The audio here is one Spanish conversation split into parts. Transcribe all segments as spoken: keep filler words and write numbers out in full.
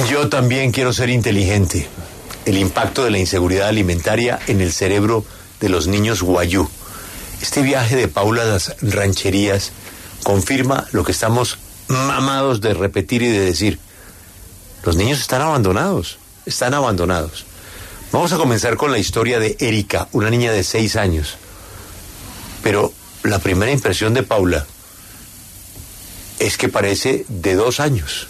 Yo también quiero ser inteligente. El impacto de la inseguridad alimentaria en el cerebro de los niños guayú. Este viaje de Paula a las rancherías confirma lo que estamos mamados de repetir y de decir. Los niños están abandonados, están abandonados. Vamos a comenzar con la historia de Erika, una niña de seis años. Pero la primera impresión de Paula es que parece de dos años.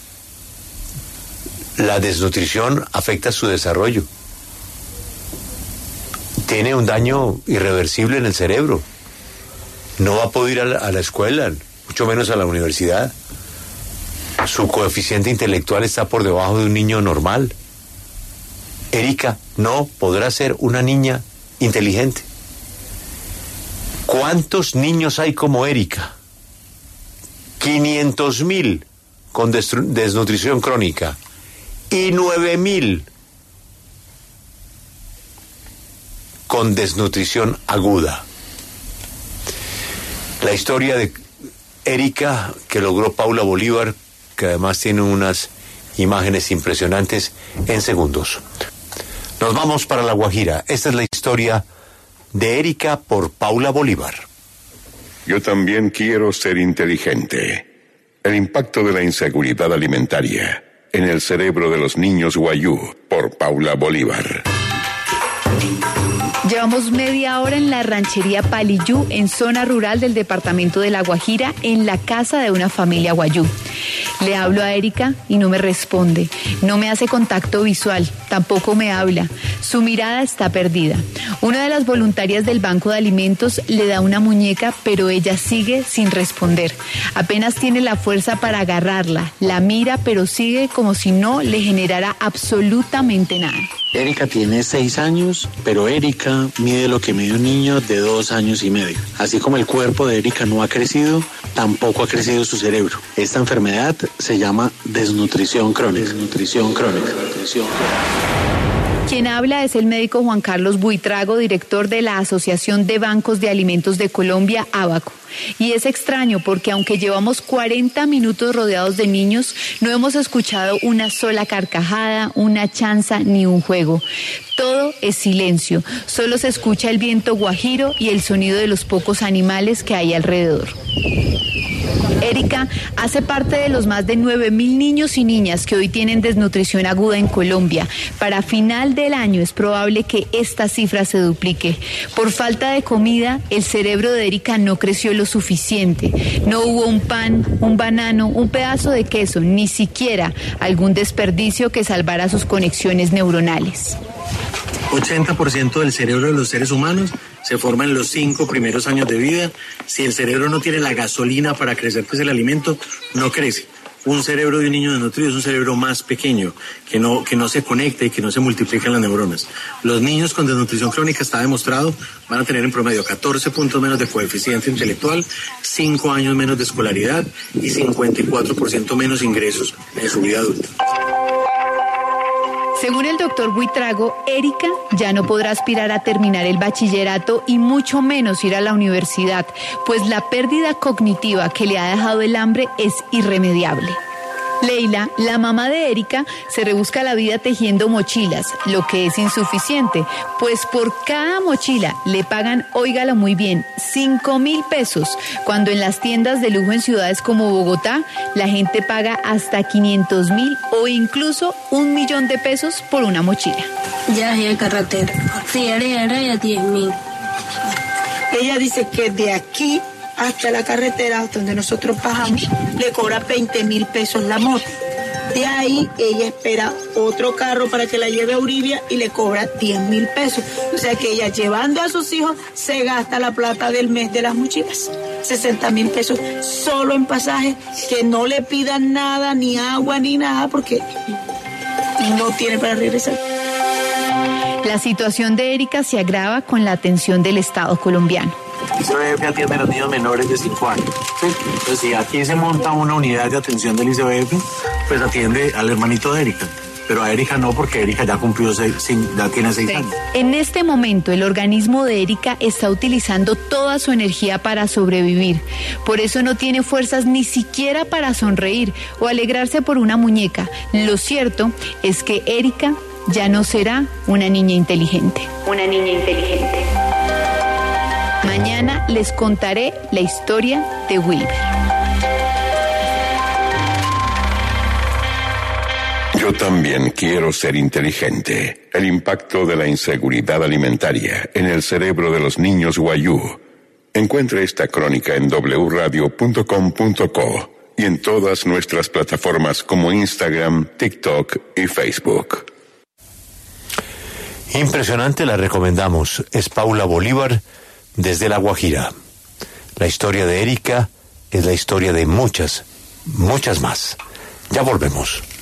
La desnutrición afecta su desarrollo. Tiene un daño irreversible en el cerebro. No va a poder ir a la, a la escuela, mucho menos a la universidad. Su coeficiente intelectual está por debajo de un niño normal. Erika no podrá ser una niña inteligente. ¿Cuántos niños hay como Erika? quinientos mil con desnutrición crónica y nueve mil con desnutrición aguda. La historia de Erika que logró Paula Bolívar, que además tiene unas imágenes impresionantes en segundos. Nos vamos para La Guajira. Esta es la historia de Erika por Paula Bolívar. Yo también quiero ser inteligente. El impacto de la inseguridad alimentaria en el cerebro de los niños guayú por Paula Bolívar. Llevamos media hora en la ranchería Paliyú, en zona rural del departamento de La Guajira, en la casa de una familia guayú. Le hablo a Erika y no me responde, no me hace contacto visual, tampoco me habla, su mirada está perdida. Una de las voluntarias del Banco de Alimentos le da una muñeca, pero ella sigue sin responder. Apenas tiene la fuerza para agarrarla, la mira, pero sigue como si no le generara absolutamente nada. Erika tiene seis años, pero Erika mide lo que mide un niño de dos años y medio. Así como el cuerpo de Erika no ha crecido, tampoco ha crecido su cerebro. Esta enfermedad se llama desnutrición crónica. Desnutrición crónica. Desnutrición crónica. Quien habla es el médico Juan Carlos Buitrago, director de la Asociación de Bancos de Alimentos de Colombia, ABACO. Y es extraño porque aunque llevamos cuarenta minutos rodeados de niños, no hemos escuchado una sola carcajada, una chanza ni un juego. Todo es silencio, solo se escucha el viento guajiro y el sonido de los pocos animales que hay alrededor. Erika hace parte de los más de nueve mil niños y niñas que hoy tienen desnutrición aguda en Colombia. Para final del año es probable que esta cifra se duplique. Por falta de comida, el cerebro de Erika no creció lo suficiente. No hubo un pan, un banano, un pedazo de queso, ni siquiera algún desperdicio que salvara sus conexiones neuronales. ochenta por ciento del cerebro de los seres humanos se forma en los cinco primeros años de vida. Si el cerebro no tiene la gasolina para crecer, pues el alimento no crece. Un cerebro de un niño desnutrido es un cerebro más pequeño, que no, que no se conecta y que no se multiplican las neuronas. Los niños con desnutrición crónica, está demostrado, van a tener en promedio catorce puntos menos de coeficiente intelectual, cinco años menos de escolaridad y cincuenta y cuatro por ciento menos ingresos en su vida adulta. Según el doctor Buitrago, Erika ya no podrá aspirar a terminar el bachillerato y mucho menos ir a la universidad, pues la pérdida cognitiva que le ha dejado el hambre es irremediable. Leila, la mamá de Erika, se rebusca la vida tejiendo mochilas, lo que es insuficiente, pues por cada mochila le pagan, óigalo muy bien, cinco mil pesos, cuando en las tiendas de lujo en ciudades como Bogotá, la gente paga hasta quinientos mil o incluso un millón de pesos por una mochila. Ya es carretera, sí, era ya diez mil. Ella dice que de aquí hasta la carretera donde nosotros bajamos, le cobra veinte mil pesos la moto. De ahí ella espera otro carro para que la lleve a Uribia y le cobra diez mil pesos. O sea que ella llevando a sus hijos se gasta la plata del mes de las mochilas. sesenta mil pesos solo en pasaje, que no le pidan nada, ni agua, ni nada, porque no tiene para regresar. La situación de Erika se agrava con la atención del Estado colombiano. I C B F atiende a los niños menores de cinco años. ¿Sí? Entonces, si aquí se monta una unidad de atención del I C B F, pues atiende al hermanito de Erika. pero a Erika no, porque Erika ya cumplió seis, ya tiene seis Sí. años. En este momento, el organismo de Erika está utilizando toda su energía para sobrevivir. Por eso no tiene fuerzas ni siquiera para sonreír o alegrarse por una muñeca. Lo cierto es que Erika ya no será una niña inteligente. Una niña inteligente. Mañana les contaré la historia de Wilber. Yo también quiero ser inteligente. El impacto de la inseguridad alimentaria en el cerebro de los niños Wayuu. Encuentre esta crónica en doble u radio punto com punto co y en todas nuestras plataformas como Instagram, TikTok y Facebook. Impresionante, la recomendamos. Es Paula Bolívar desde La Guajira. La historia de Erika es la historia de muchas, muchas más. Ya volvemos.